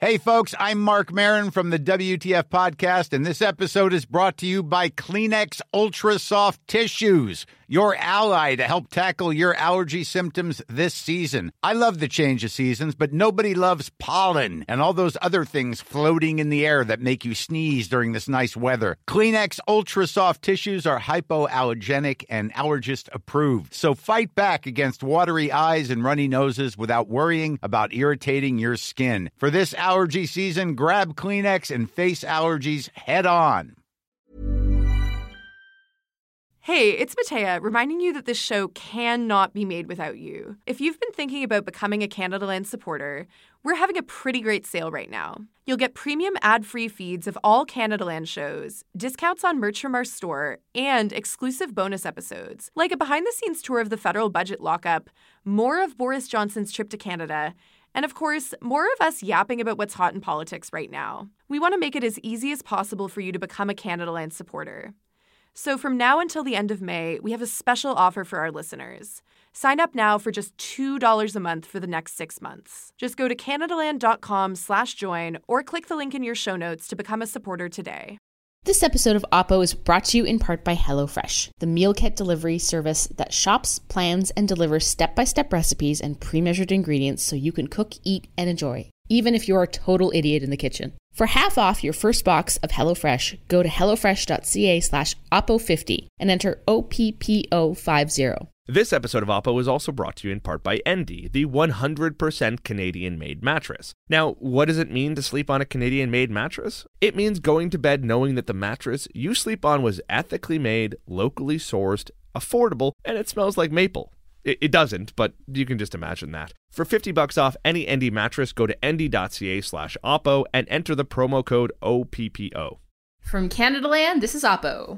Hey, folks, I'm Mark Maron from the WTF Podcast, and this episode is brought to you by Kleenex Ultra Soft Tissues, your ally to help tackle your allergy symptoms this season. I love the change of seasons, but nobody loves pollen and all those other things floating in the air that make you sneeze during this nice weather. Kleenex Ultra Soft Tissues are hypoallergenic and allergist approved, so fight back against watery eyes and runny noses without worrying about irritating your skin. For this allergy season, grab Kleenex and face allergies head on. Hey, it's Matea, reminding you that this show cannot be made without you. If you've been thinking about becoming a Canadaland supporter, we're having a pretty great sale right now. You'll get premium ad-free feeds of all Canadaland shows, discounts on merch from our store, and exclusive bonus episodes, like a behind-the-scenes tour of the federal budget lockup, more of Boris Johnson's trip to Canada, and of course, more of us yapping about what's hot in politics right now. We want to make it as easy as possible for you to become a Canadaland supporter. So from now until the end of May, we have a special offer for our listeners. Sign up now for just $2 a month for the next 6 months. Just go to canadaland.com/join or click the link in your show notes to become a supporter today. This episode of Oppo is brought to you in part by HelloFresh, the meal kit delivery service that shops, plans, and delivers step-by-step recipes and pre-measured ingredients so you can cook, eat, and enjoy, even if you're a total idiot in the kitchen. For half off your first box of HelloFresh, go to hellofresh.ca/Oppo50 and enter OPPO50. This episode of Oppo is also brought to you in part by Endy, the 100% Canadian-made mattress. Now, what does it mean to sleep on a Canadian-made mattress? It means going to bed knowing that the mattress you sleep on was ethically made, locally sourced, affordable, and it smells like maple. It doesn't, but you can just imagine that. For $50 off any Endy mattress, go to endy.ca/Oppo and enter the promo code OPPO. From Canadaland, this is Oppo.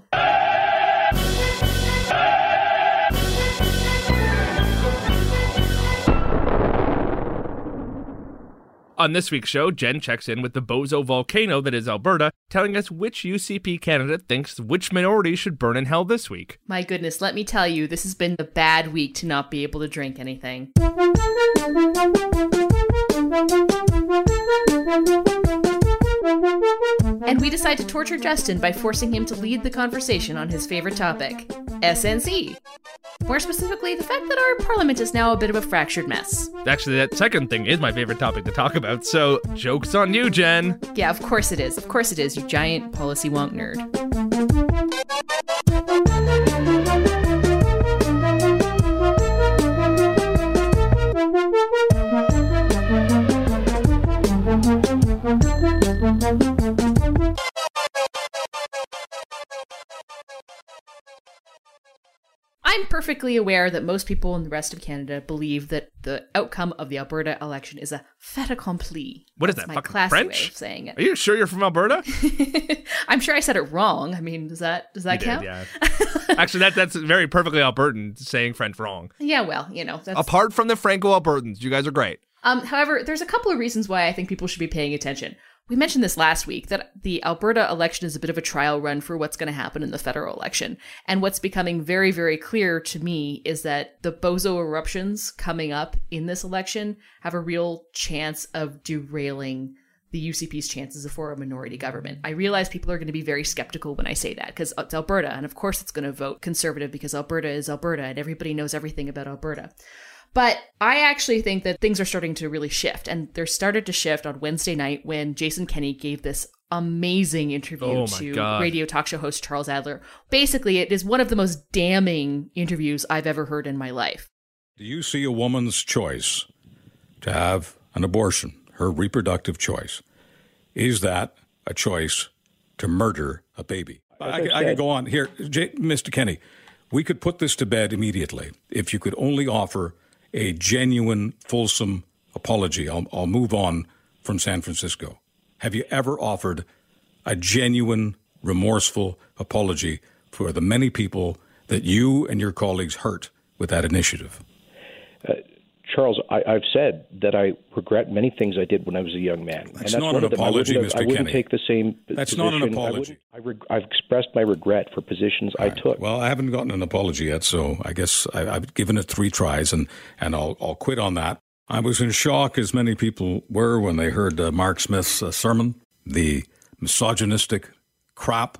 On this week's show, Jen checks in with the bozo volcano that is Alberta, telling us which UCP candidate thinks which minority should burn in hell this week. My goodness, let me tell you, this has been a bad week to not be able to drink anything. And we decide to torture Justin by forcing him to lead the conversation on his favorite topic, SNC. More specifically, the fact that our parliament is now a bit of a fractured mess. Actually, that second thing is my favorite topic to talk about, so joke's on you, Jen. Yeah, of course it is. Of course it is, you giant policy wonk nerd. I'm perfectly aware that most people in the rest of Canada believe that the outcome of the Alberta election is a fait accompli. What is That's that, my fucking classy French? way of saying it. Are you sure you're from Alberta? I'm sure I said it wrong. I mean, does that count? Yeah. Actually, that's very perfectly Albertan, saying French wrong. Yeah, well, you know. That's... Apart from the Franco-Albertans, you guys are great. However, there's a couple of reasons why I think people should be paying attention. We mentioned this last week, that the Alberta election is a bit of a trial run for what's going to happen in the federal election. And what's becoming very, very clear to me is that the bozo eruptions coming up in this election have a real chance of derailing the UCP's chances for a minority government. I realize people are going to be very skeptical when I say that, because it's Alberta, and of course it's going to vote Conservative because Alberta is Alberta, and everybody knows everything about Alberta. But I actually think that things are starting to really shift, and they're started to shift on Wednesday night when Jason Kenney gave this amazing interview to radio talk show host Charles Adler. Basically, it is one of the most damning interviews I've ever heard in my life. Do you see a woman's choice to have an abortion, her reproductive choice? Is that a choice to murder a baby? I could go on. Here, Mr. Kenney, we could put this to bed immediately if you could only offer a genuine, fulsome apology. I'll move on from San Francisco. Have you ever offered a genuine, remorseful apology for the many people that you and your colleagues hurt with that initiative? Charles, I've said that I regret many things I did when I was a young man. That's not an apology, Mr. Kenney. I wouldn't take the same That's position. not an apology. I've expressed my regret for positions I took. Well, I haven't gotten an apology yet, so I guess I've given it 3 tries, and I'll quit on that. I was in shock, as many people were, when they heard Mark Smith's sermon. The misogynistic crap,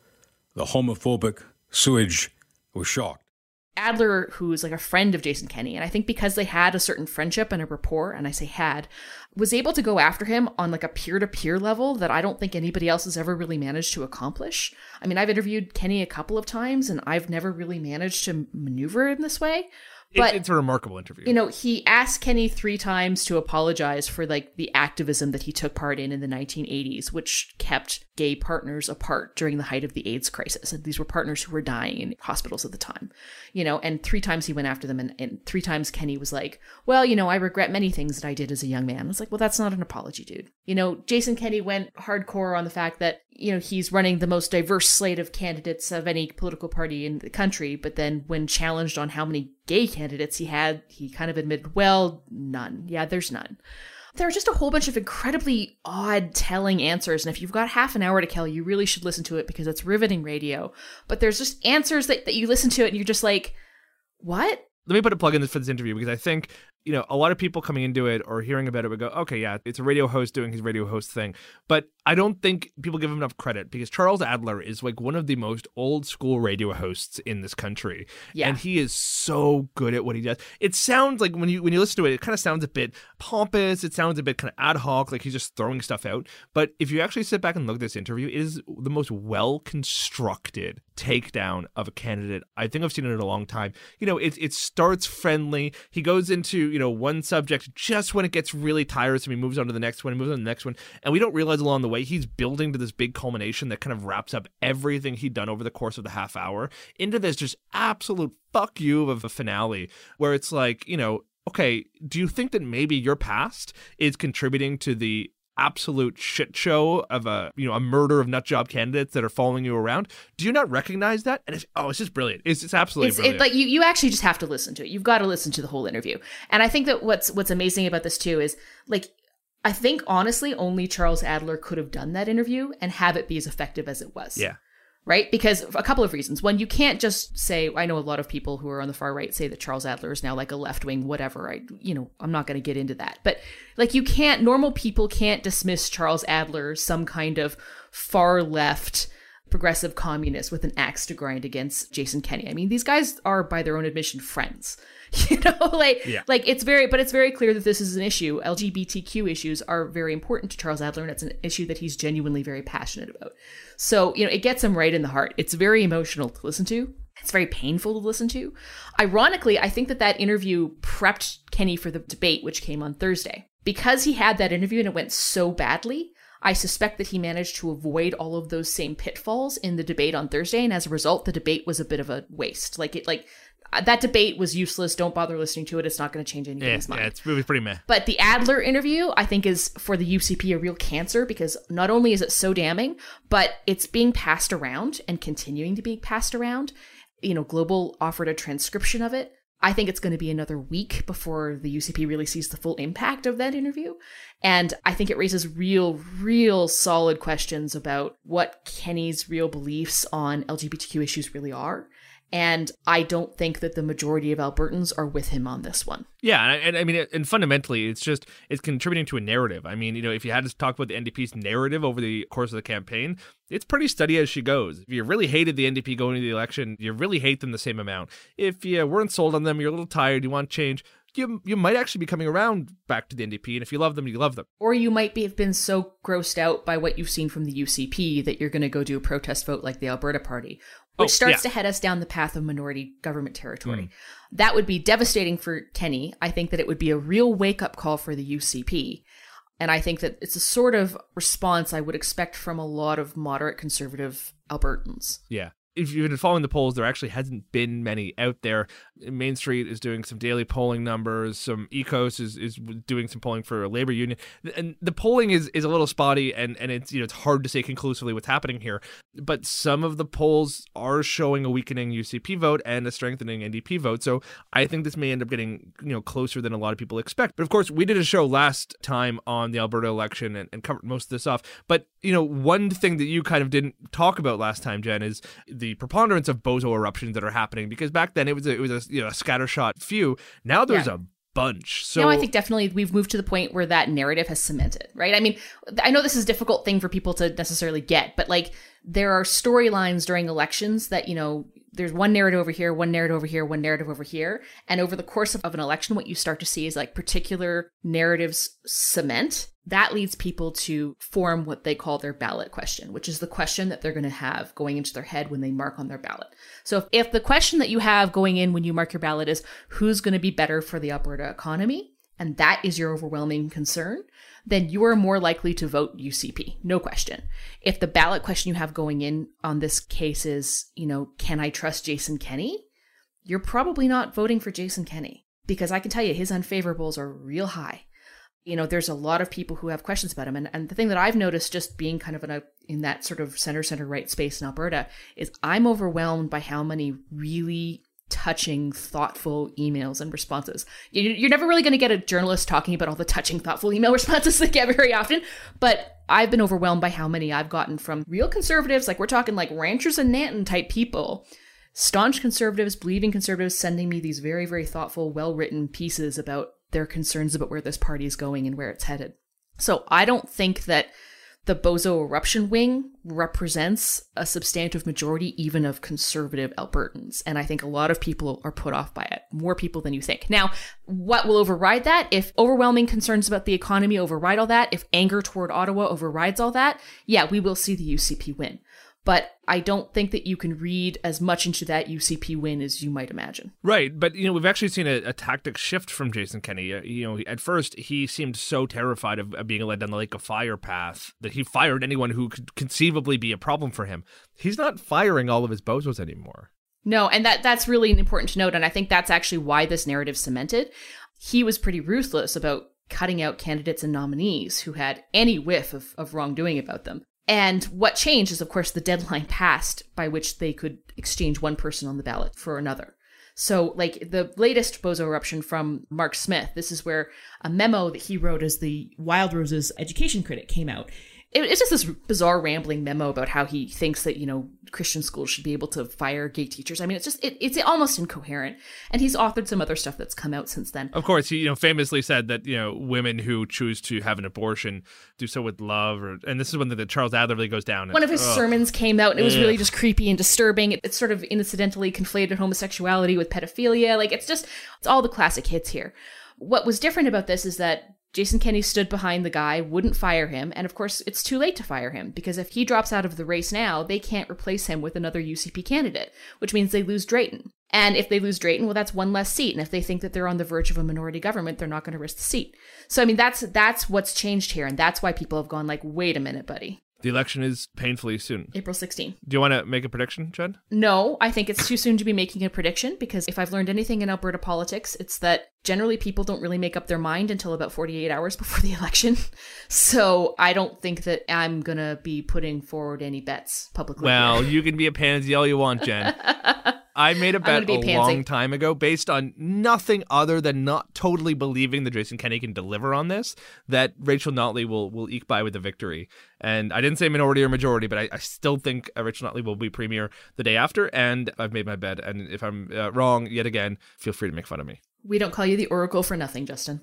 the homophobic sewage. Was shocked. Adler, who's like a friend of Jason Kenney, and I think because they had a certain friendship and a rapport, and I say had, was able to go after him on like a peer-to-peer level that I don't think anybody else has ever really managed to accomplish. I mean, I've interviewed Kenney a couple of times, and I've never really managed to maneuver in this way. But it's a remarkable interview. You know, he asked Kenney 3 times to apologize for like the activism that he took part in the 1980s, which kept gay partners apart during the height of the AIDS crisis. And these were partners who were dying in hospitals at the time, you know, and 3 times he went after them. And 3 times Kenney was like, well, you know, I regret many things that I did as a young man. It's like, well, that's not an apology, dude. You know, Jason Kenney went hardcore on the fact that, you know, he's running the most diverse slate of candidates of any political party in the country. But then when challenged on how many gay candidates he had, he kind of admitted, well, none. Yeah, there's none. There are just a whole bunch of incredibly odd telling answers. And if you've got half an hour to kill, you really should listen to it because it's riveting radio. But there's just answers that you listen to it and you're just like, what? Let me put a plug in for this interview because I think, you know, a lot of people coming into it or hearing about it would go, okay, yeah, it's a radio host doing his radio host thing. But I don't think people give him enough credit because Charles Adler is like one of the most old school radio hosts in this country. Yeah. And he is so good at what he does. It sounds like when you listen to it, it kind of sounds a bit pompous. It sounds a bit kind of ad hoc, like he's just throwing stuff out. But if you actually sit back and look at this interview, it is the most well-constructed takedown of a candidate I think I've seen it in a long time. You know, it starts friendly. He goes into, you know, one subject just when it gets really tiresome. He moves on to the next one, and we don't realize along the way he's building to this big culmination that kind of wraps up everything he'd done over the course of the half hour into this just absolute fuck you of a finale where it's like, you know, okay, do you think that maybe your past is contributing to the absolute shit show of a murder of nutjob candidates that are following you around? Do you not recognize that? And it's just brilliant. It's absolutely brilliant. Like you actually just have to listen to it. You've got to listen to the whole interview. And I think that what's amazing about this too is, like, I think honestly only Charles Adler could have done that interview and have it be as effective as it was. Yeah. Right? Because a couple of reasons. One, you can't just say, I know a lot of people who are on the far right say that Charles Adler is now like a left-wing whatever. I'm not going to get into that. But like normal people can't dismiss Charles Adler, some kind of far left progressive communist with an axe to grind against Jason Kenney. I mean, these guys are, by their own admission, friends. You know, it's very clear that this is an issue. LGBTQ issues are very important to Charles Adler, and it's an issue that he's genuinely very passionate about. So, you know, it gets him right in the heart. It's very emotional to listen to. It's very painful to listen to. Ironically, I think that interview prepped Kenney for the debate, which came on Thursday. Because he had that interview and it went so badly, I suspect that he managed to avoid all of those same pitfalls in the debate on Thursday, and as a result, the debate was a bit of a waste. That debate was useless. Don't bother listening to it. It's not going to change anybody's mind. Yeah, it's really pretty meh. But the Adler interview, I think, is for the UCP a real cancer because not only is it so damning, but it's being passed around and continuing to be passed around. You know, Global offered a transcription of it. I think it's going to be another week before the UCP really sees the full impact of that interview. And I think it raises real solid questions about what Kenney's real beliefs on LGBTQ issues really are. And I don't think that the majority of Albertans are with him on this one. Yeah, and I mean, and fundamentally, it's contributing to a narrative. I mean, you know, if you had to talk about the NDP's narrative over the course of the campaign, it's pretty steady as she goes. If you really hated the NDP going into the election, you really hate them the same amount. If you weren't sold on them, you're a little tired, you want change, you might actually be coming around back to the NDP, and if you love them, you love them. Or you might have been so grossed out by what you've seen from the UCP that you're going to go do a protest vote like the Alberta Party, which starts to head us down the path of minority government territory. That would be devastating for Kenney. I think that it would be a real wake-up call for the UCP. And I think that it's a sort of response I would expect from a lot of moderate conservative Albertans. Yeah. If you've been following the polls, there actually hasn't been many out there. Main Street is doing some daily polling numbers. Some Ecos is doing some polling for a labor union. And the polling is a little spotty, and it's, you know, it's hard to say conclusively what's happening here. But some of the polls are showing a weakening UCP vote and a strengthening NDP vote. So I think this may end up getting, you know, closer than a lot of people expect. But of course, we did a show last time on the Alberta election and covered most of this off. But, you know, one thing that you kind of didn't talk about last time, Jen, is the preponderance of bozo eruptions that are happening, because back then it was a scattershot few. Now there's a bunch. So no, I think definitely we've moved to the point where that narrative has cemented, right? I mean, I know this is a difficult thing for people to necessarily get, but like there are storylines during elections that, you know, there's one narrative over here, one narrative over here, one narrative over here. And over the course of an election, what you start to see is like particular narratives cement. That leads people to form what they call their ballot question, which is the question that they're going to have going into their head when they mark on their ballot. So if the question that you have going in when you mark your ballot is who's going to be better for the Alberta economy, and that is your overwhelming concern, then you are more likely to vote UCP, no question. If the ballot question you have going in on this case is, you know, can I trust Jason Kenney? You're probably not voting for Jason Kenney, because I can tell you his unfavorables are real high. You know, there's a lot of people who have questions about him. And the thing that I've noticed just being kind of in that sort of center right space in Alberta is I'm overwhelmed by how many really touching, thoughtful emails and responses. You're never really going to get a journalist talking about all the touching, thoughtful email responses they get very often, but I've been overwhelmed by how many I've gotten from real conservatives, like we're talking like ranchers and Nanton type people, staunch conservatives, believing conservatives, sending me these very, very thoughtful, well-written pieces about their concerns about where this party is going and where it's headed. So I don't think that the Bozo Eruption wing represents a substantive majority even of conservative Albertans. And I think a lot of people are put off by it, more people than you think. Now, what will override that? If overwhelming concerns about the economy override all that, if anger toward Ottawa overrides all that, yeah, we will see the UCP win. But I don't think that you can read as much into that UCP win as you might imagine. Right, but you know, we've actually seen a tactic shift from Jason Kenney. You know, at first he seemed so terrified of being led down the Lake of Fire path that he fired anyone who could conceivably be a problem for him. He's not firing all of his bozos anymore. No, and that's really important to note, and I think that's actually why this narrative cemented. He was pretty ruthless about cutting out candidates and nominees who had any whiff of wrongdoing about them. And what changed is, of course, the deadline passed by which they could exchange one person on the ballot for another. So, like, the latest Bozo Eruption from Mark Smith, this is where a memo that he wrote as the Wild Roses education critic came out. It's just this bizarre rambling memo about how he thinks that, you know, Christian schools should be able to fire gay teachers. I mean, it's almost incoherent. And he's authored some other stuff that's come out since then. Of course, he, you know, famously said that, you know, women who choose to have an abortion do so with love. And this is when the Charles Adler really goes down. One of his sermons came out and it was really just creepy and disturbing. It sort of incidentally conflated homosexuality with pedophilia. Like, it's all the classic hits here. What was different about this is that Jason Kenney stood behind the guy, wouldn't fire him, and of course it's too late to fire him, because if he drops out of the race now, they can't replace him with another UCP candidate, which means they lose Drayton. And if they lose Drayton, well, that's one less seat, and if they think that they're on the verge of a minority government, they're not going to risk the seat. So, I mean, that's what's changed here, and that's why people have gone like, wait a minute, buddy. The election is painfully soon. April 16. Do you want to make a prediction, Jen? No, I think it's too soon to be making a prediction, because if I've learned anything in Alberta politics, it's that generally people don't really make up their mind until about 48 hours before the election. So I don't think that I'm going to be putting forward any bets publicly. Well, you can be a pansy all you want, Jen. I made a bet a long time ago based on nothing other than not totally believing that Jason Kenney can deliver on this, that Rachel Notley will eke by with a victory. And I didn't say minority or majority, but I still think Rachel Notley will be premier the day after, and I've made my bet. And if I'm wrong yet again, feel free to make fun of me. We don't call you the Oracle for nothing, Justin.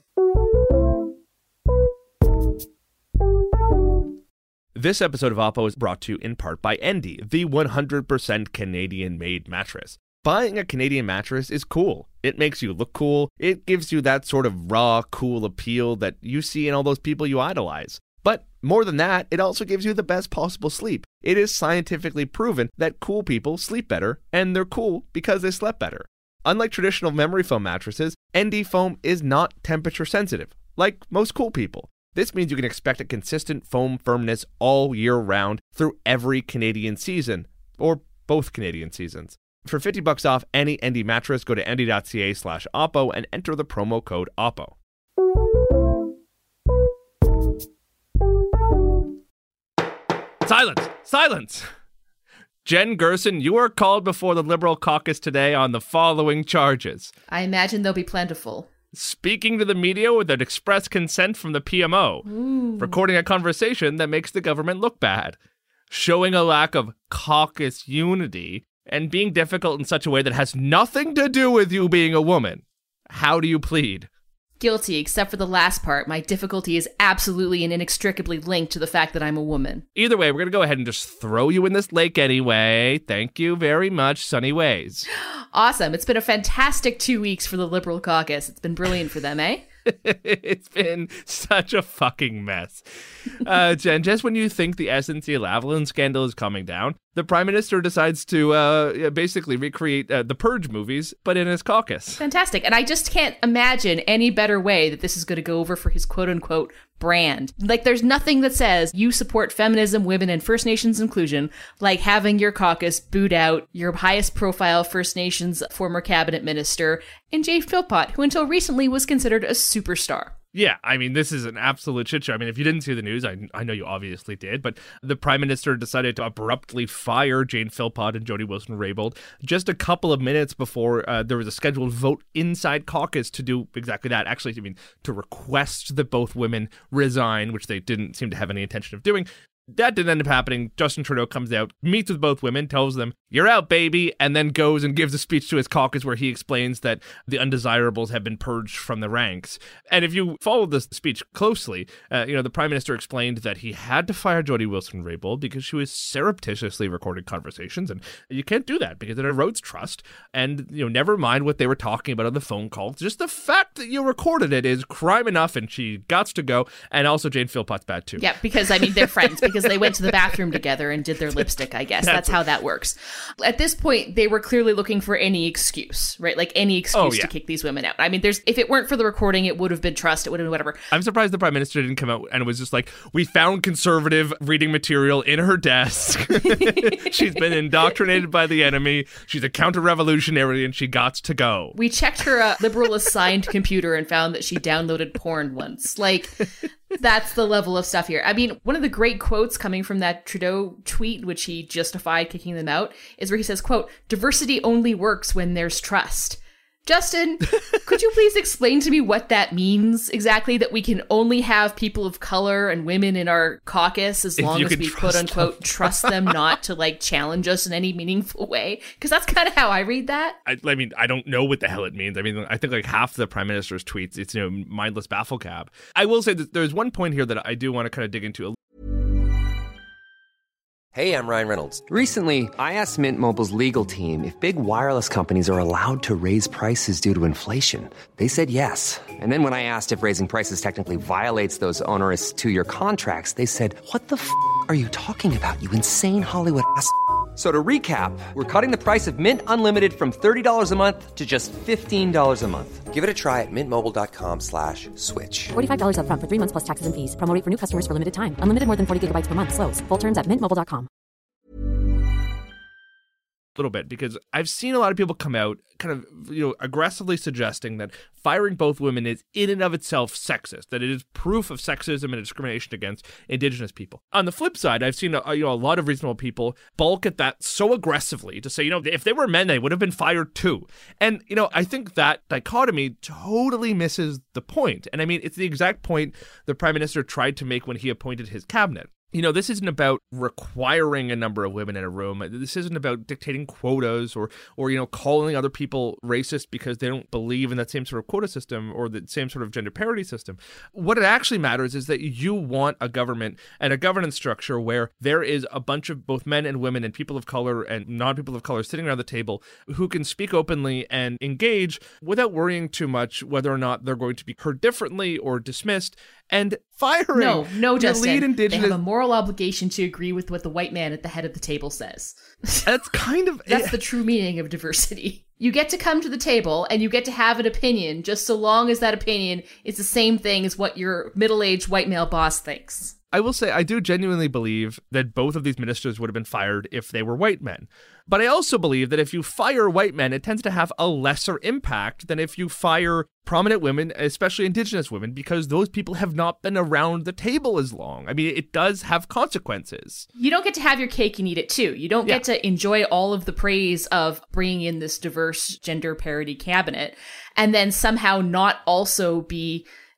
This episode of Oppo is brought to you in part by Endy, the 100% Canadian-made mattress. Buying a Canadian mattress is cool. It makes you look cool. It gives you that sort of raw, cool appeal that you see in all those people you idolize. But more than that, it also gives you the best possible sleep. It is scientifically proven that cool people sleep better, and they're cool because they slept better. Unlike traditional memory foam mattresses, Endy foam is not temperature sensitive, like most cool people. This means you can expect a consistent foam firmness all year round through every Canadian season, or both Canadian seasons. For $50 off any Endy mattress, go to endy.ca/oppo and enter the promo code OPPO. Silence! Silence! Jen Gerson, you are called before the Liberal caucus today on the following charges. I imagine they'll be plentiful. Speaking to the media without express consent from the PMO. Ooh. Recording a conversation that makes the government look bad. Showing a lack of caucus unity. And being difficult in such a way that has nothing to do with you being a woman. How do you plead? Guilty, except for the last part. My difficulty is absolutely and inextricably linked to the fact that I'm a woman. Either way, we're going to go ahead and just throw you in this lake anyway. Thank you very much, Sunny Ways. Awesome. It's been a fantastic 2 weeks for the Liberal caucus. It's been brilliant for them, eh? It's been such a fucking mess. Jen, just when you think the SNC-Lavalin scandal is coming down, the Prime Minister decides to basically recreate the Purge movies, but in his caucus. Fantastic. And I just can't imagine any better way that this is going to go over for his quote-unquote brand. Like, there's nothing that says you support feminism, women, and First Nations inclusion like having your caucus boot out your highest profile First Nations former cabinet minister in Jane Philpott, who until recently was considered a superstar. Yeah, I mean, this is an absolute shit show. I mean, if you didn't see the news, I know you obviously did, but the Prime Minister decided to abruptly fire Jane Philpott and Jody Wilson-Raybould just a couple of minutes before there was a scheduled vote inside caucus to do exactly that. Actually, I mean, to request that both women resign, which they didn't seem to have any intention of doing. That didn't end up happening. Justin Trudeau comes out, meets with both women, tells them, "You're out, baby," and then goes and gives a speech to his caucus where he explains that the undesirables have been purged from the ranks. And if you follow this speech closely, the Prime Minister explained that he had to fire Jody Wilson-Raybould because she was surreptitiously recording conversations, and you can't do that because it erodes trust. And, never mind what they were talking about on the phone call. Just the fact that you recorded it is crime enough, and she gots to go. And also Jane Philpott's bad too. Yeah, because, they're friends, because they went to the bathroom together and did their lipstick, I guess. That's how that works. At this point, they were clearly looking for any excuse, right? Like any excuse to kick these women out. I mean, if it weren't for the recording, it would have been trust, it would have been whatever. I'm surprised the Prime Minister didn't come out and was just like, "We found conservative reading material in her desk. She's been indoctrinated by the enemy. She's a counter-revolutionary and she gots to go." We checked her Liberal assigned computer and found that she downloaded porn once. Like, that's the level of stuff here. I mean, one of the great quotes coming from that Trudeau tweet, which he justified kicking them out, is where he says, quote, "Diversity only works when there's trust." Justin, could you please explain to me what that means exactly, that we can only have people of color and women in our caucus as long as we quote-unquote trust them not to, challenge us in any meaningful way? Because that's kind of how I read that. I mean, I don't know what the hell it means. I mean, I think half the Prime Minister's tweets, it's, mindless bafflecab. I will say that there's one point here that I do want to kind of dig into. Hey, I'm Ryan Reynolds. Recently, I asked Mint Mobile's legal team if big wireless companies are allowed to raise prices due to inflation. They said yes. And then when I asked if raising prices technically violates those onerous 2-year contracts, they said, "What the f*** are you talking about, you insane Hollywood ass?" So to recap, we're cutting the price of Mint Unlimited from $30 a month to just $15 a month. Give it a try at mintmobile.com/switch. $45 up front for 3 months plus taxes and fees. Promo rate for new customers for limited time. Unlimited more than 40 gigabytes per month. Slows full terms at mintmobile.com. Little bit, because I've seen a lot of people come out kind of, aggressively suggesting that firing both women is in and of itself sexist, that it is proof of sexism and discrimination against Indigenous people. On the flip side, I've seen a lot of reasonable people balk at that so aggressively to say, if they were men, they would have been fired too. And, I think that dichotomy totally misses the point. And I mean, it's the exact point the Prime Minister tried to make when he appointed his cabinet. This isn't about requiring a number of women in a room. This isn't about dictating quotas or calling other people racist because they don't believe in that same sort of quota system or the same sort of gender parity system. What it actually matters is that you want a government and a governance structure where there is a bunch of both men and women and people of color and non-people of color sitting around the table who can speak openly and engage without worrying too much whether or not they're going to be heard differently or dismissed. And firing no, Justin. Lead Indigenous... They have a moral obligation to agree with what the white man at the head of the table says. That's kind of... That's the true meaning of diversity. You get to come to the table and you get to have an opinion just so long as that opinion is the same thing as what your middle-aged white male boss thinks. I will say I do genuinely believe that both of these ministers would have been fired if they were white men. But I also believe that if you fire white men, it tends to have a lesser impact than if you fire prominent women, especially Indigenous women, because those people have not been around the table as long. I mean, it does have consequences. You don't get to have your cake and eat it too. You don't get to enjoy all of the praise of bringing in this diverse gender parity cabinet and then somehow not also be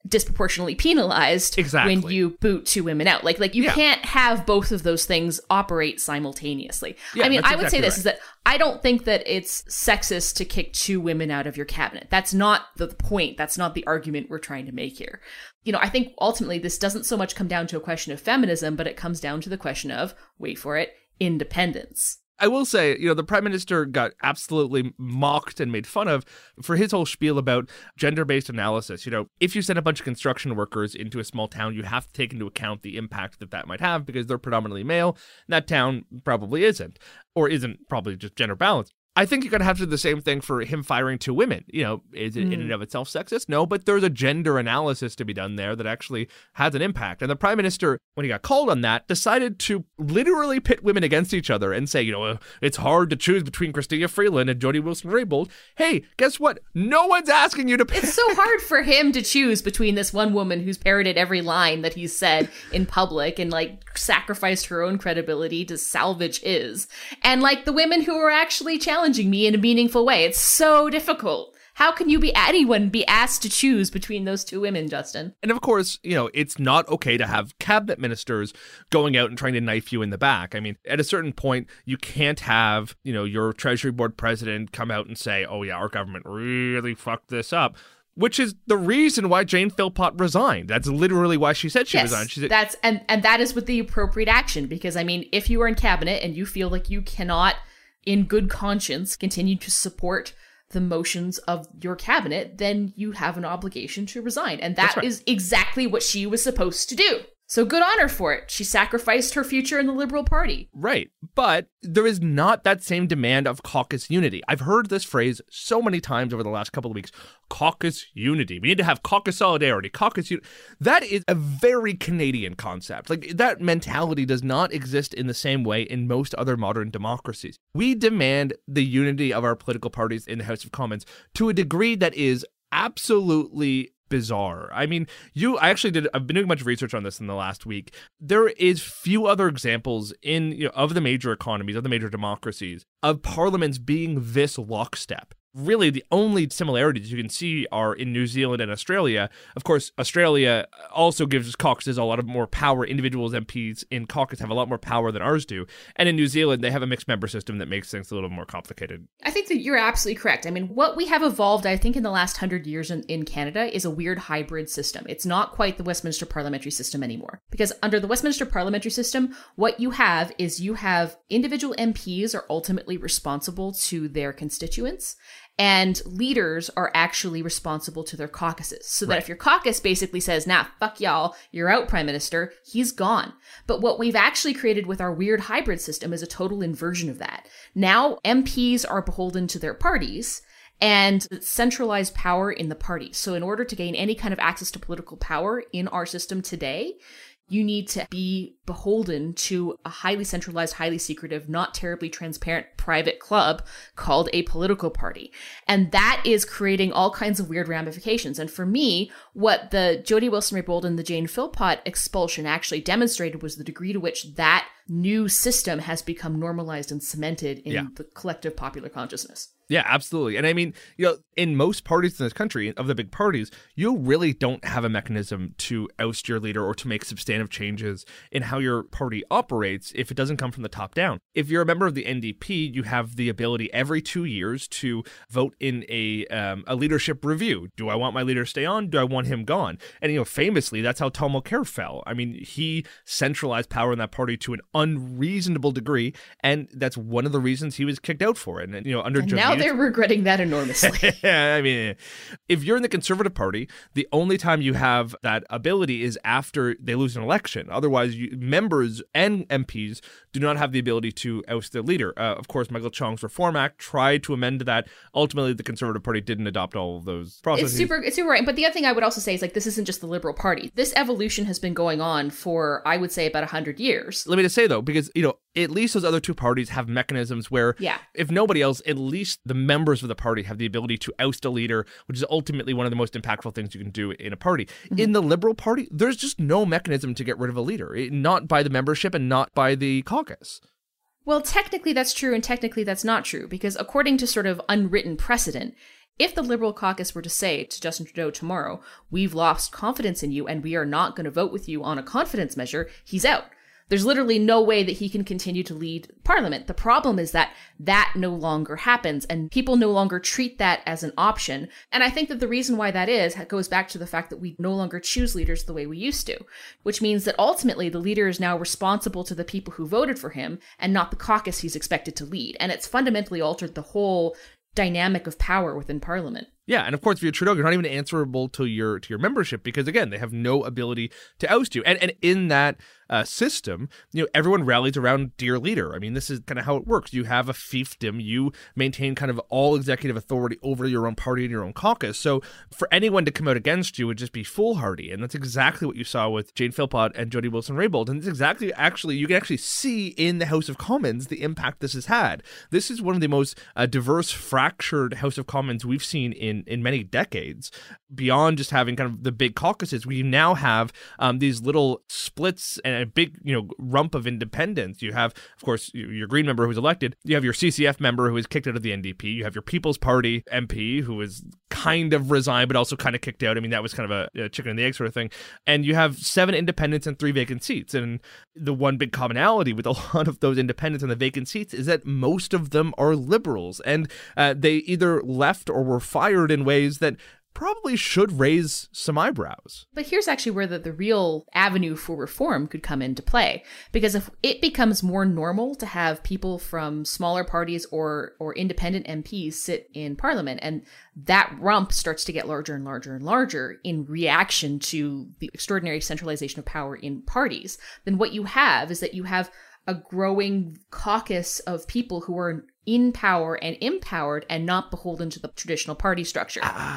disproportionately penalized when you boot 2 women out. Like you can't have both of those things operate simultaneously. I mean, I would say this is that I don't think that it's sexist to kick 2 women out of your cabinet. That's not the point. That's not the argument we're trying to make here. You know, I think ultimately this doesn't so much come down to a question of feminism, but it comes down to the question of, wait for it, independence. I will say, you know, the prime minister got absolutely mocked and made fun of for his whole spiel about gender-based analysis. You know, if you send a bunch of construction workers into a small town, you have to take into account the impact that might have because they're predominantly male. And that town probably isn't, or isn't probably just gender balanced. I think you're going to have to do the same thing for him firing 2 women. You know, is it in and of itself sexist? No, but there's a gender analysis to be done there that actually has an impact. And the prime minister, when he got called on that, decided to literally pit women against each other and say, you know, it's hard to choose between Chrystia Freeland and Jody Wilson-Raybould. Hey, guess what? No one's asking you to pick. It's so hard for him to choose between this one woman who's parroted every line that he's said in public and like sacrificed her own credibility to salvage his, and like the women who are actually challenging me in a meaningful way. It's so difficult. How can anyone be asked to choose between those 2 women, Justin? And of course, you know, it's not okay to have cabinet ministers going out and trying to knife you in the back. I mean, at a certain point, you can't have, you know, your Treasury Board president come out and say, oh yeah, our government really fucked this up. Which is the reason why Jane Philpott resigned. That's literally why she said she resigned. She said, and that is with the appropriate action. Because, I mean, if you are in cabinet and you feel like you cannot, in good conscience, continue to support the motions of your cabinet, then you have an obligation to resign. And that is exactly what she was supposed to do. So good on her for it. She sacrificed her future in the Liberal Party. Right. But there is not that same demand of caucus unity. I've heard this phrase so many times over the last couple of weeks. Caucus unity. We need to have caucus solidarity. Caucus unity. That is a very Canadian concept. Like, that mentality does not exist in the same way in most other modern democracies. We demand the unity of our political parties in the House of Commons to a degree that is absolutely bizarre. I mean, I've been doing a bunch of research on this in the last week. There is few other examples of the major economies, of the major democracies, of parliaments being this lockstep. Really, the only similarities you can see are in New Zealand and Australia. Of course, Australia also gives caucuses a lot of more power. Individuals, MPs in caucus have a lot more power than ours do. And in New Zealand, they have a mixed member system that makes things a little more complicated. I think that you're absolutely correct. I mean, what we have evolved, I think, in the last 100 years in Canada is a weird hybrid system. It's not quite the Westminster parliamentary system anymore. Because under the Westminster parliamentary system, what you have is individual MPs are ultimately responsible to their constituents. And leaders are actually responsible to their caucuses. So that if your caucus basically says, nah, fuck y'all, you're out, Prime Minister, he's gone. But what we've actually created with our weird hybrid system is a total inversion of that. Now MPs are beholden to their parties and centralized power in the party. So in order to gain any kind of access to political power in our system today, you need to be beholden to a highly centralized, highly secretive, not terribly transparent private club called a political party. And that is creating all kinds of weird ramifications. And for me, what the Jody Wilson-Raybould and the Jane Philpott expulsion actually demonstrated was the degree to which that new system has become normalized and cemented in the collective popular consciousness. Yeah, absolutely. And I mean, in most parties in this country, of the big parties, you really don't have a mechanism to oust your leader or to make substantive changes in how your party operates if it doesn't come from the top down. If you're a member of the NDP, you have the ability every 2 years to vote in a leadership review. Do I want my leader to stay on? Do I want him gone? And, famously, that's how Tom Mulcair fell. I mean, he centralized power in that party to an unreasonable degree, and that's one of the reasons he was kicked out for it. And, under now they're regretting that enormously. I mean, if you're in the Conservative Party, the only time you have that ability is after they lose an election. Otherwise, members and MPs do not have the ability to oust their leader. Of course, Michael Chong's Reform Act tried to amend that. Ultimately, the Conservative Party didn't adopt all of those processes. It's super right. But the other thing I would also say is, this isn't just the Liberal Party. This evolution has been going on for, I would say, about 100 years. Let me just say, though, because, at least those other two parties have mechanisms where, if nobody else, at least the members of the party have the ability to oust a leader, which is ultimately one of the most impactful things you can do in a party. Mm-hmm. In the Liberal Party, there's just no mechanism to get rid of a leader, not by the membership and not by the caucus. Well, technically that's true and technically that's not true, because according to sort of unwritten precedent, If the Liberal caucus were to say to Justin Trudeau tomorrow, we've lost confidence in you and we are not going to vote with you on a confidence measure, he's out. There's literally no way that he can continue to lead Parliament. The problem is that that no longer happens and people no longer treat that as an option. And I think that the reason why that is goes back to the fact that we no longer choose leaders the way we used to, which means that ultimately the leader is now responsible to the people who voted for him and not the caucus he's expected to lead. And it's fundamentally altered the whole dynamic of power within Parliament. Yeah, and of course, if you're Trudeau, you're not even answerable to your membership because, again, they have no ability to oust you. And in that system, everyone rallies around dear leader. I mean, this is kind of how it works. You have a fiefdom. You maintain kind of all executive authority over your own party and your own caucus. So for anyone to come out against you would just be foolhardy. And that's exactly what you saw with Jane Philpott and Jody Wilson-Raybould. And it's exactly, you can actually see in the House of Commons the impact this has had. This is one of the most diverse, fractured House of Commons we've seen in many decades. Beyond just having kind of the big caucuses, we now have these little splits and a big, rump of independents. You have, of course, your Green member who's elected. You have your CCF member who is kicked out of the NDP. You have your People's Party MP who is kind of resigned, but also kind of kicked out. I mean, that was kind of a chicken and the egg sort of thing. And you have 7 independents and 3 vacant seats. And the one big commonality with a lot of those independents and the vacant seats is that most of them are Liberals. And they either left or were fired in ways that probably should raise some eyebrows. But here's actually where the real avenue for reform could come into play. Because if it becomes more normal to have people from smaller parties or independent MPs sit in Parliament, and that rump starts to get larger and larger and larger in reaction to the extraordinary centralization of power in parties, then what you have is that you have a growing caucus of people who are in power and empowered and not beholden to the traditional party structure.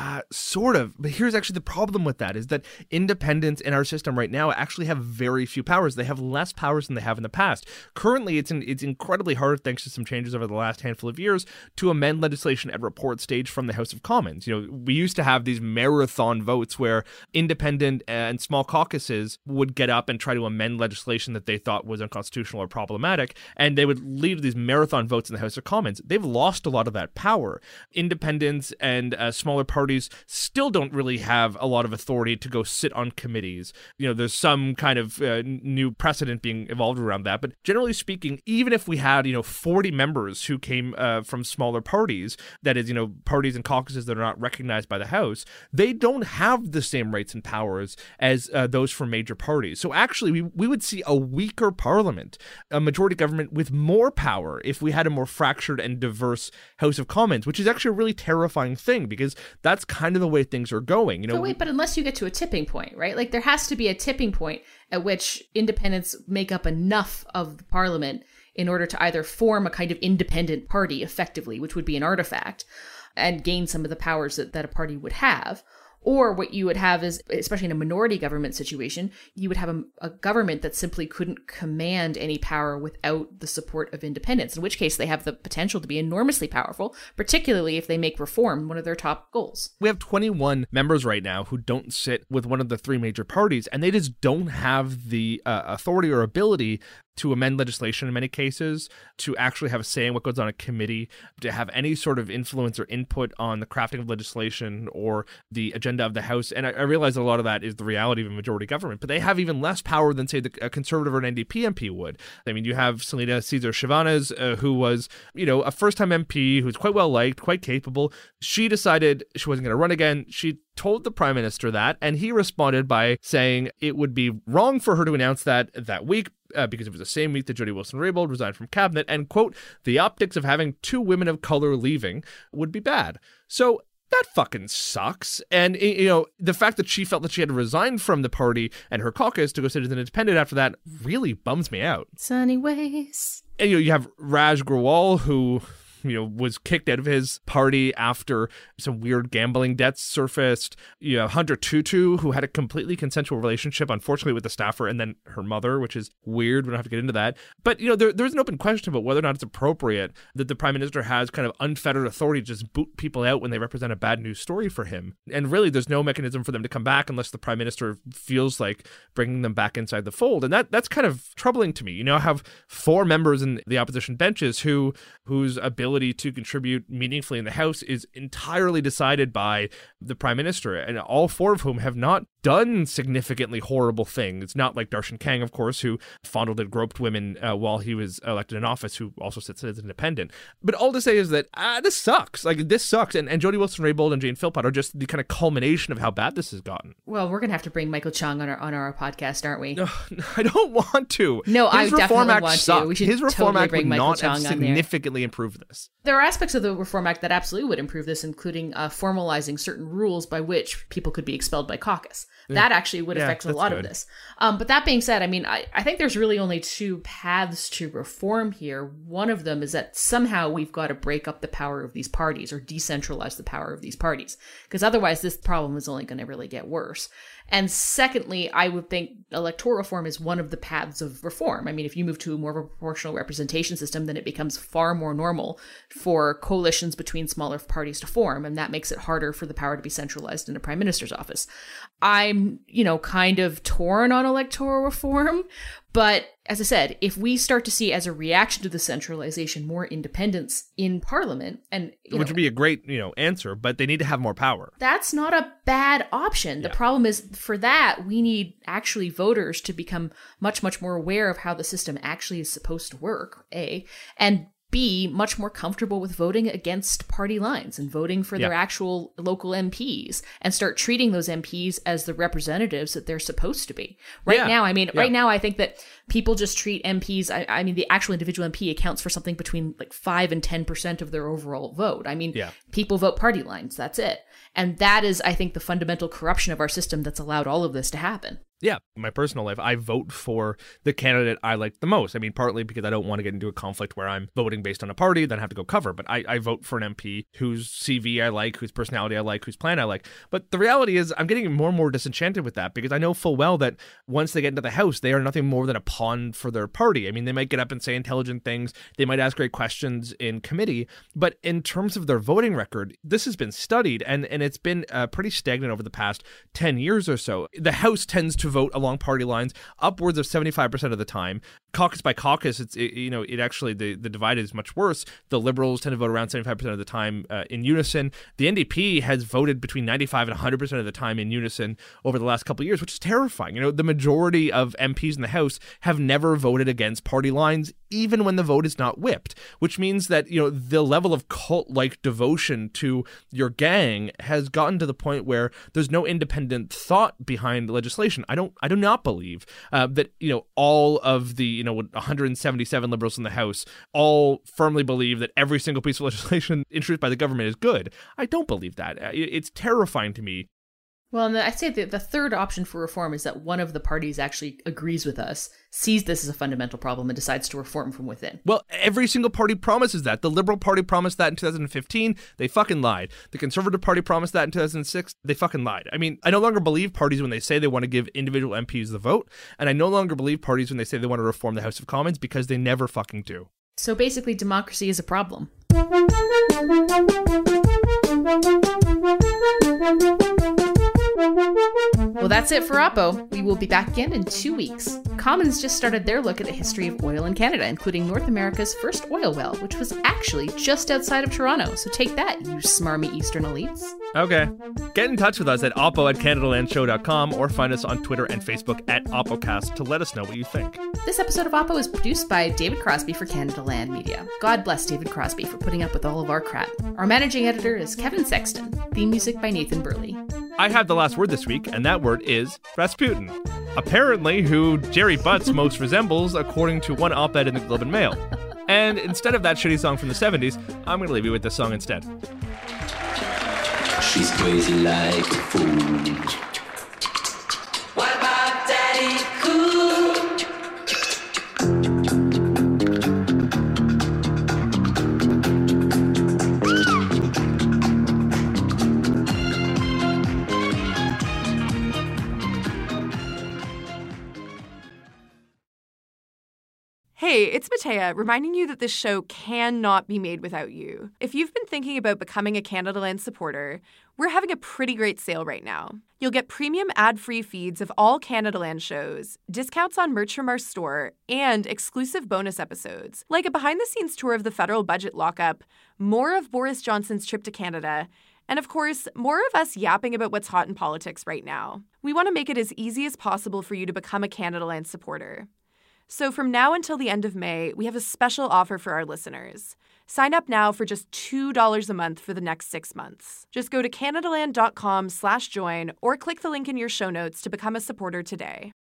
Sort of. But here's actually the problem with that is that independents in our system right now actually have very few powers. They have less powers than they have in the past. Currently, it's incredibly hard, thanks to some changes over the last handful of years, to amend legislation at report stage from the House of Commons. We used to have these marathon votes where independent and small caucuses would get up and try to amend legislation that they thought was unconstitutional or problematic, and they would lead these marathon votes in the House of Commons. They've lost a lot of that power. Independents and smaller parties still don't really have a lot of authority to go sit on committees. There's some kind of new precedent being evolved around that. But generally speaking, even if we had, 40 members who came from smaller parties, that is, parties and caucuses that are not recognized by the House, they don't have the same rights and powers as those from major parties. So actually, we would see a weaker parliament, a majority government with more power if we had a more fractured and diverse House of Commons, which is actually a really terrifying thing because that's kind of the way things are going. But unless you get to a tipping point, right? Like there has to be a tipping point at which independents make up enough of the parliament in order to either form a kind of independent party effectively, which would be an artifact, and gain some of the powers that a party would have. Or what you would have is, especially in a minority government situation, you would have a government that simply couldn't command any power without the support of independents, in which case they have the potential to be enormously powerful, particularly if they make reform one of their top goals. We have 21 members right now who don't sit with one of the 3 major parties, and they just don't have the authority or ability to amend legislation in many cases, to actually have a say in what goes on a committee, to have any sort of influence or input on the crafting of legislation or the agenda of the House. And I realize a lot of that is the reality of a majority government, but they have even less power than, say, a Conservative or an NDP MP would. I mean, you have Selena Cesar Chavanez, who was, a first-time MP who's quite well-liked, quite capable. She decided she wasn't going to run again. She told the Prime Minister that, and he responded by saying it would be wrong for her to announce that week, because it was the same week that Jody Wilson-Raybould resigned from cabinet, and, quote, the optics of having 2 women of color leaving would be bad. So that fucking sucks. And, the fact that she felt that she had to resign from the party and her caucus to go sit as an independent after that really bums me out. Sunny ways. And, you have Raj Grewal, who was kicked out of his party after some weird gambling debts surfaced. You have Hunter Tutu, who had a completely consensual relationship, unfortunately, with the staffer and then her mother, which is weird. We don't have to get into that. But, there's an open question about whether or not it's appropriate that the Prime Minister has kind of unfettered authority to just boot people out when they represent a bad news story for him. And really, there's no mechanism for them to come back unless the Prime Minister feels like bringing them back inside the fold. And that's kind of troubling to me. I have 4 members in the opposition benches whose ability ability to contribute meaningfully in the House is entirely decided by the Prime Minister, and all four of whom have not done significantly horrible things. It's not like Darshan Kang, of course, who fondled and groped women while he was elected in office, who also sits as independent. But all to say is that this sucks. Like, this sucks. And Jody Wilson-Raybould and Jane Philpott are just the kind of culmination of how bad this has gotten. Well, we're going to have to bring Michael Chung on our podcast, aren't we? No, I don't want to. No, His I Reform definitely Act want sucked. to. We should His Reform totally Act bring would Michael not have Chung on there. significantly improved this. There are aspects of the Reform Act that absolutely would improve this, including formalizing certain rules by which people could be expelled by caucus. That actually would affect a lot of this. But that being said, I mean, I think there's really only two paths to reform here. One of them is that somehow we've got to break up the power of these parties or decentralize the power of these parties, because otherwise this problem is only going to really get worse. And secondly, I would think electoral reform is one of the paths of reform. I mean, if you move to more of a proportional representation system, then it becomes far more normal for coalitions between smaller parties to form, and that makes it harder for the power to be centralized in a prime minister's office. I'm, kind of torn on electoral reform, but as I said, if we start to see as a reaction to the centralization more independence in Parliament, and which would be a great, answer, but they need to have more power. That's not a bad option. The problem is, for that, we need actually voters to become much, much more aware of how the system actually is supposed to work, A, and B, much more comfortable with voting against party lines and voting for their actual local MPs, and start treating those MPs as the representatives that they're supposed to be. Right now, I think that people just treat MPs, I mean, the actual individual MP accounts for something between like 5 and 10% of their overall vote. I mean, people vote party lines, that's it. And that is, I think, the fundamental corruption of our system that's allowed all of this to happen. Yeah, in my personal life, I vote for the candidate I like the most. I mean, partly because I don't want to get into a conflict where I'm voting based on a party, then have to go cover. But I vote for an MP whose CV I like, whose personality I like, whose plan I like. But the reality is I'm getting more and more disenchanted with that, because I know full well that once they get into the House, they are nothing more than a pawn for their party. I mean, they might get up and say intelligent things. They might ask great questions in committee. But in terms of their voting record, this has been studied, and it's been pretty stagnant over the past 10 years or so. The House tends to vote along party lines upwards of 75% of the time. Caucus by caucus, it actually, the divide is much worse. The Liberals tend to vote around 75% of the time in unison. The NDP has voted between 95 and 100% of the time in unison over the last couple of years, which is terrifying. The majority of MPs in the House have never voted against party lines, even when the vote is not whipped, which means that, the level of cult-like devotion to your gang has gotten to the point where there's no independent thought behind legislation. I do not believe that, all of the, 177 Liberals in the House all firmly believe that every single piece of legislation introduced by the government is good. I don't believe that. It's terrifying to me. Well, and I'd say that the third option for reform is that one of the parties actually agrees with us, sees this as a fundamental problem, and decides to reform from within. Well, every single party promises that. The Liberal Party promised that in 2015. They fucking lied. The Conservative Party promised that in 2006. They fucking lied. I mean, I no longer believe parties when they say they want to give individual MPs the vote, and I no longer believe parties when they say they want to reform the House of Commons, because they never fucking do. So basically, democracy is a problem. Well, that's it for Oppo. We will be back again in 2 weeks. Commons just started their look at the history of oil in Canada, including North America's first oil well, which was actually just outside of Toronto. So take that, you smarmy Eastern elites. Okay. Get in touch with us at oppo@canadalandshow.com, or find us on Twitter and Facebook at OppoCast to let us know what you think. This episode of Oppo is produced by David Crosby for Canada Land Media. God bless David Crosby for putting up with all of our crap. Our managing editor is Kevin Sexton. Theme music by Nathan Burley. I have the last word this week, and that word is Rasputin. Apparently, who Jerry Butts most resembles, according to one op-ed in the Globe and Mail. And instead of that shitty song from the 70s, I'm going to leave you with this song instead. She's crazy like a fool. What about Daddy Cool? Hey, it's Matea, reminding you that this show cannot be made without you. If you've been thinking about becoming a Canadaland supporter, we're having a pretty great sale right now. You'll get premium ad-free feeds of all Canadaland shows, discounts on merch from our store, and exclusive bonus episodes, like a behind-the-scenes tour of the federal budget lockup, more of Boris Johnson's trip to Canada, and of course, more of us yapping about what's hot in politics right now. We want to make it as easy as possible for you to become a Canadaland supporter. So from now until the end of May, we have a special offer for our listeners. Sign up now for just $2 a month for the next 6 months. Just go to canadaland.com/join or click the link in your show notes to become a supporter today.